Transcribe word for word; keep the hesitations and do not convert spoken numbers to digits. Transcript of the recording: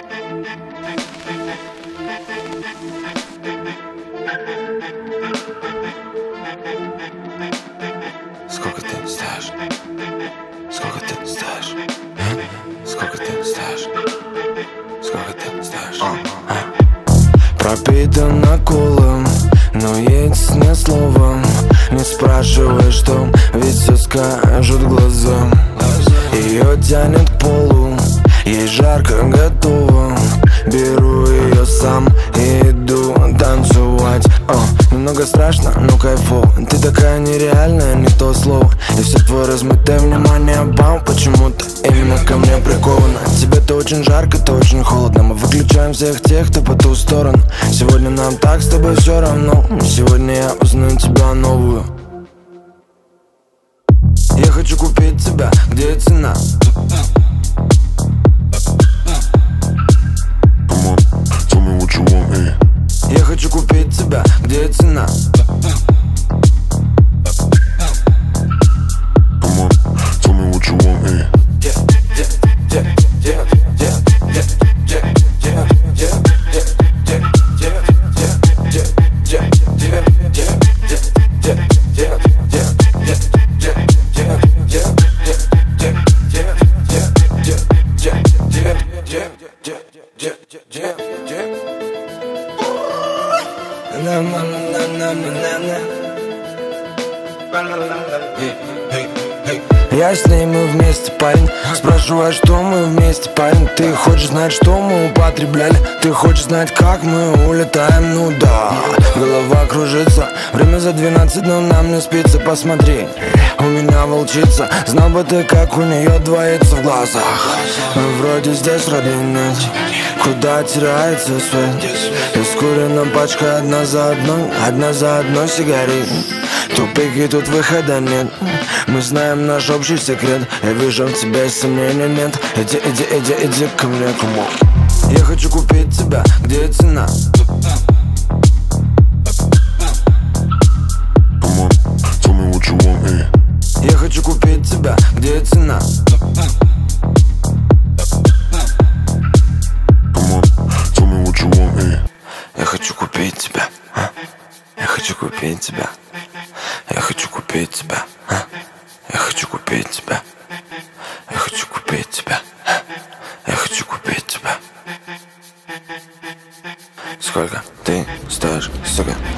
Сколько ты стоишь? Сколько ты стоишь? А? Сколько ты стоишь? Сколько ты стоишь? А? А? Пропитан наколом, но есть ни словом. Не спрашивай, что, ведь все скажут глаза. Ее тянет к полу, ей жарко, готово. Беру ее сам и иду танцевать. О, немного страшно, но кайфово. Ты такая нереальная, не то слово. И все твое размытое внимание, бам, почему-то именно ко мне приковано. Тебе-то очень жарко, то очень холодно. Мы выключаем всех тех, кто по ту сторону. Сегодня нам так с тобой все равно. Сегодня я узнаю тебя новую. Я хочу купить тебя, где цена? Я хочу купить тебя, где цена? Я с ней, мы вместе, парень. Спрашиваю, что мы вместе, парень. Ты хочешь знать, что мы употребляли? Ты хочешь знать, как мы улетаем? Ну да, голова кружится. Время за двенадцать, но нам не спится. Посмотри, у меня волчица. Знал бы ты, как у нее двоится в глазах. Вроде здесь, вроде нет. Куда теряется свет? Искурена пачка одна за одной, одна за одной сигарет. Тупик, и тут выхода нет. Мы знаем наш общий секрет. Я вижу в тебе сомнений нет. Иди, иди, иди, иди ко мне, come on. Я хочу купить тебя, где цена? Я хочу купить тебя, где цена? Я хочу купить тебя, а? Я хочу купить тебя. Я хочу купить тебя, а? Я хочу купить тебя. Я хочу купить тебя, а? Я хочу купить тебя. Сколько ты стоишь, сука?